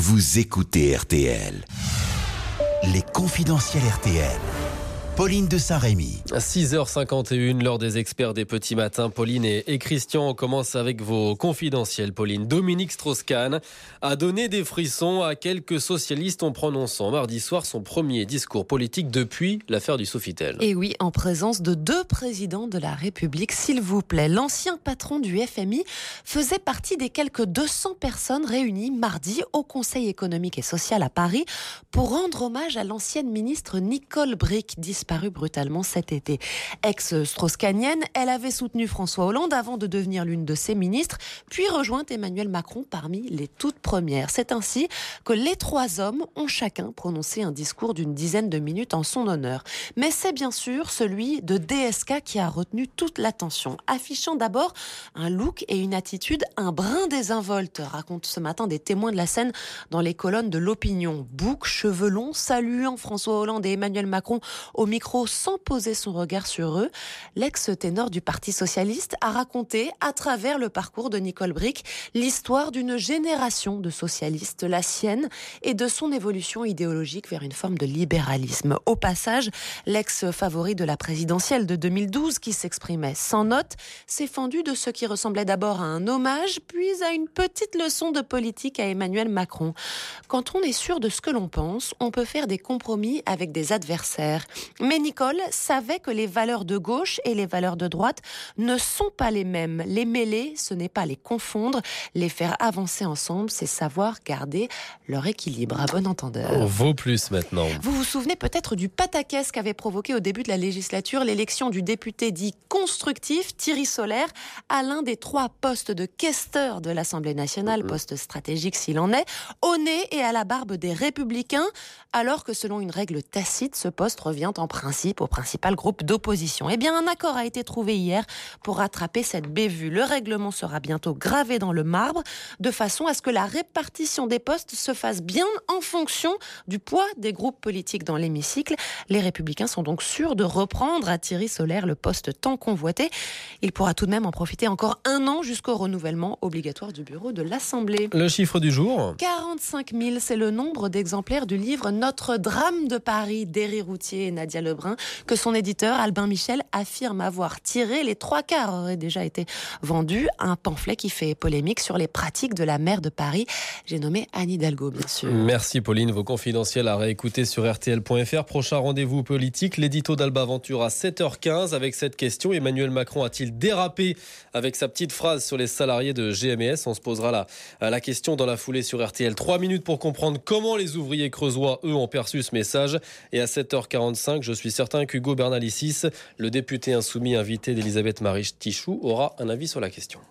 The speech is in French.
vous écoutez RTL. Les confidentiels RTL. Pauline de Saint-Rémy. 6h51, l'heure des experts des petits matins. Pauline et Christian, on commence avec vos confidentiels. Pauline, Dominique Strauss-Kahn a donné des frissons à quelques socialistes en prononçant mardi soir son premier discours politique depuis l'affaire du Sofitel. Et oui, en présence de 2 présidents de la République, s'il vous plaît. L'ancien patron du FMI faisait partie des quelques 200 personnes réunies mardi au Conseil économique et social à Paris pour rendre hommage à l'ancienne ministre Nicole Bricq, disparue brutalement cet été. Ex-strauss-kahnienne, elle avait soutenu François Hollande avant de devenir l'une de ses ministres, puis rejoint Emmanuel Macron parmi les toutes premières. C'est ainsi que les 3 hommes ont chacun prononcé un discours d'une dizaine de minutes en son honneur. Mais c'est bien sûr celui de DSK qui a retenu toute l'attention, affichant d'abord un look et une attitude un brin désinvolte, racontent ce matin des témoins de la scène dans les colonnes de l'Opinion. Bouc, cheveux longs, saluant François Hollande et Emmanuel Macron au micro sans poser son regard sur eux, l'ex-ténor du Parti Socialiste a raconté, à travers le parcours de Nicole Bricq, l'histoire d'une génération de socialistes, la sienne, et de son évolution idéologique vers une forme de libéralisme. Au passage, l'ex-favori de la présidentielle de 2012, qui s'exprimait sans note, s'est fendu de ce qui ressemblait d'abord à un hommage, puis à une petite leçon de politique à Emmanuel Macron. Quand on est sûr de ce que l'on pense, on peut faire des compromis avec des adversaires. Mais Nicole savait que les valeurs de gauche et les valeurs de droite ne sont pas les mêmes. Les mêler, ce n'est pas les confondre. Les faire avancer ensemble, c'est savoir garder leur équilibre. À bon entendeur. On vaut plus maintenant. Vous vous souvenez peut-être du pataquès qu'avait provoqué au début de la législature l'élection du député dit constructif, Thierry Solère, à l'un des 3 postes de questeur de l'Assemblée nationale, poste stratégique s'il en est, au nez et à la barbe des Républicains, alors que selon une règle tacite, ce poste revient en principe au principal groupe d'opposition. Eh bien, un accord a été trouvé hier pour rattraper cette bévue. Le règlement sera bientôt gravé dans le marbre, de façon à ce que la répartition des postes se fasse bien en fonction du poids des groupes politiques dans l'hémicycle. Les Républicains sont donc sûrs de reprendre à Thierry Solère le poste tant convoité. Il pourra tout de même en profiter encore 1 an jusqu'au renouvellement obligatoire du bureau de l'Assemblée. Le chiffre du jour ? 45 000, c'est le nombre d'exemplaires du livre Notre drame de Paris d'Éric Routhier et Nadia Lebrun, que son éditeur Albin Michel affirme avoir tiré. Les 3/4 auraient déjà été vendus. Un pamphlet qui fait polémique sur les pratiques de la maire de Paris. J'ai nommé Anne Hidalgo, bien sûr. Merci Pauline, vos confidentiels à réécouter sur RTL.fr. Prochain rendez-vous politique, l'édito d'Alba Ventura à 7h15 avec cette question. Emmanuel Macron a-t-il dérapé avec sa petite phrase sur les salariés de GMS? On se posera la question dans la foulée sur RTL. 3 minutes pour comprendre comment les ouvriers creusois, eux, ont perçu ce message. Et à 7h45, je suis certain qu'Hugo Bernalicis, le député insoumis invité d'Elisabeth Marie Tichoux, aura un avis sur la question.